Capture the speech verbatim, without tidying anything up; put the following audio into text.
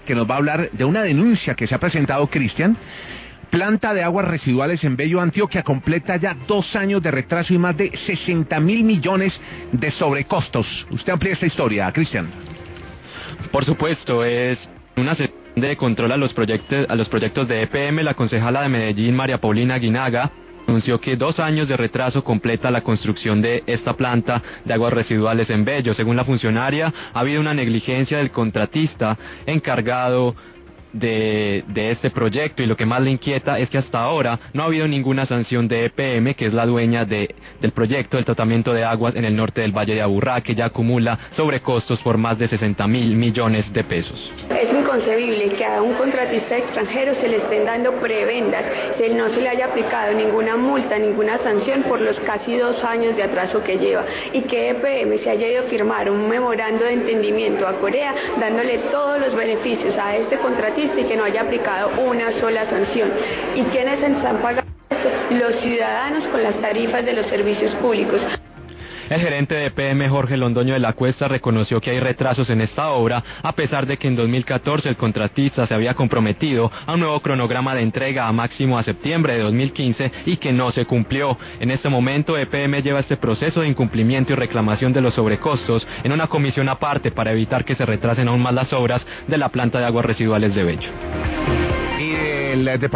que nos va a hablar de una denuncia que se ha presentado, Cristian. Planta de aguas residuales en Bello, Antioquia, completa ya dos años de retraso y más de sesenta mil millones de sobrecostos. Usted amplía esta historia, Cristian. Por supuesto, es una sesión de control a los proyectos, a los proyectos de E P M. La concejala de Medellín, María Paulina Guinaga, anunció que dos años de retraso completa la construcción de esta planta de aguas residuales en Bello. Según la funcionaria, ha habido una negligencia del contratista encargado De, de este proyecto, y lo que más le inquieta es que hasta ahora no ha habido ninguna sanción de E P M, que es la dueña de, del proyecto del tratamiento de aguas en el norte del Valle de Aburrá, que ya acumula sobrecostos por más de sesenta mil millones de pesos. Es inconcebible que a un contratista extranjero se le estén dando prebendas, que no se le haya aplicado ninguna multa, ninguna sanción por los casi dos años de atraso que lleva, y que E P M se haya ido a firmar un memorando de entendimiento a Corea dándole todos los beneficios a este contratista y que no haya aplicado una sola sanción. ¿Y quiénes están pagando esto? Los ciudadanos con las tarifas de los servicios públicos. El gerente de E P M, Jorge Londoño de la Cuesta, reconoció que hay retrasos en esta obra, a pesar de que en dos mil catorce el contratista se había comprometido a un nuevo cronograma de entrega a máximo a septiembre de dos mil quince y que no se cumplió. En este momento, E P M lleva este proceso de incumplimiento y reclamación de los sobrecostos en una comisión aparte para evitar que se retrasen aún más las obras de la planta de aguas residuales de Bello. Y el